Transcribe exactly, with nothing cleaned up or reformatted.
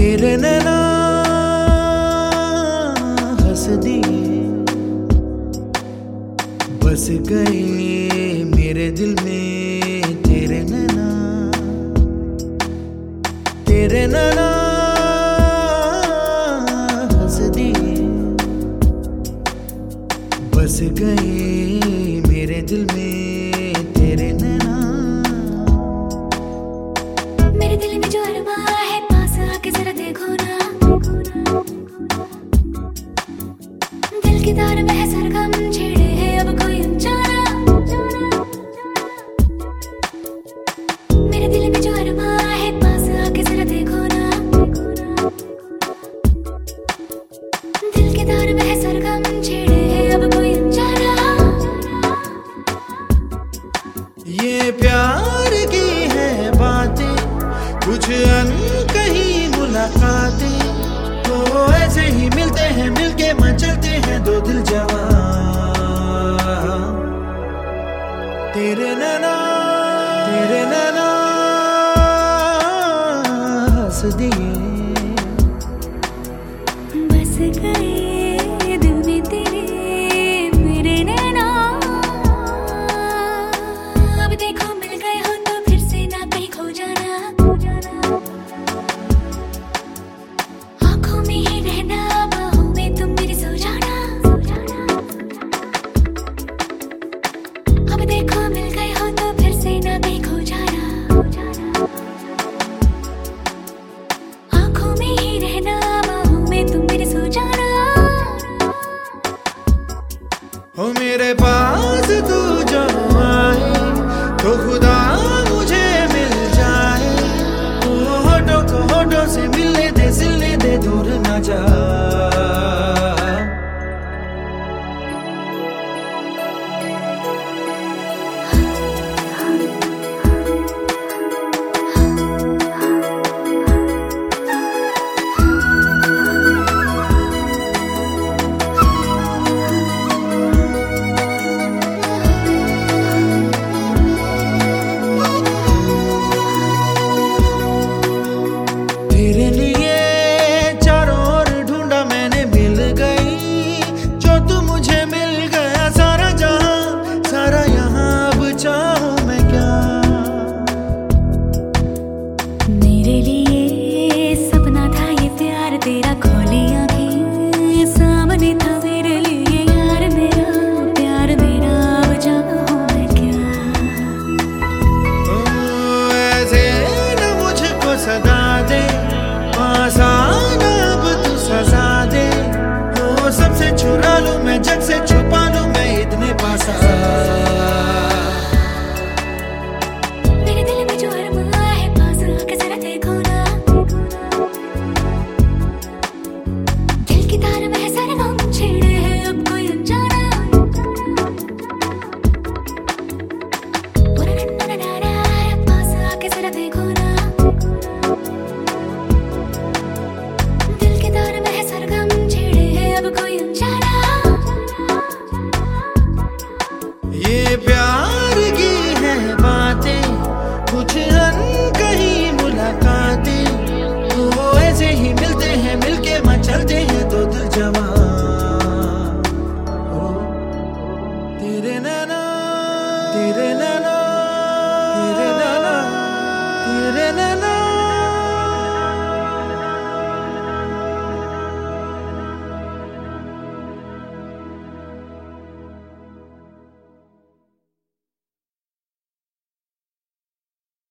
तेरे नैना हंस दिए, बस गए मेरे दिल में तेरे नैना। तेरे नैना हंस दिए, बस गए मेरे दिल में तेरे नैना। मेरे दिल में जो अरमा है पास आके जरा देखो ना, दिल की तार में है सरगम छेड़े है अब कोई अनजाना। मेरे दिल में जो अरमा है पास आके जरा देखो ना, दिल की तार में है सरगम छेड़े है अब कोई अनजाना। ये प्यार की है बातें, कुछ अनकही मुलाकातें, तो ऐसे ही मिलते हैं, मिलके मचलते हैं दो दिल जवां। तेरे नैना तेरे नैना हंस दिए, बस गए दिल में तेरे मेरे नैना। अब देखो मिल गए हो तो फिर से ना कहीं खो जाना, आंखों में ही रहना, बाहों में तुम मेरी सो जाना। अब देखो मिल गए हो तो फिर से ना कहीं खो जाना, आंखों में ही रहना, बाहों में तुम मेरी सो जाना। हो मेरे पास तू जो आए तो खुदा मुझे मिल जाए, तो होठों को होठों से मिलने दे, सिलने दे, दूर ना जा। तेरे लिए चारों ओर ढूंढा मैंने, मिल गई जो तू मुझे मिल गया। सारा जहां सारा यहाँ अब चाहूं मैं क्या। मेरे लिए सपना था ये प्यार तेरा, खोली आंखें सामने था मेरे लिए यार मेरा, प्यार मेरा अब चाहूं मैं क्या। ओ, ऐसे न मुझको सदा दे, पास आना अब तू सजा दे, ओ सबसे चुरा लूं मैं, जग से छुपा लूं मैं, इतने पास आ। मेरे दिल में जो अरमा है पास आके जरा देखो ना, दिल की तार में है सरगम छेड़े है अब कोई अनजाना। पूरा नन्ना नन्ना पास आके जरा देखो ना, दिल की तार में है सरगम छेड़े है अब कोई अनजाना। ये प्यार की है बातें, कुछ अनकही मुलाकातें, तो ऐसे ही मिलते हैं, मिलके मचलते हैं दो दिल जवां। ओ, तेरे नैना तेरे नैना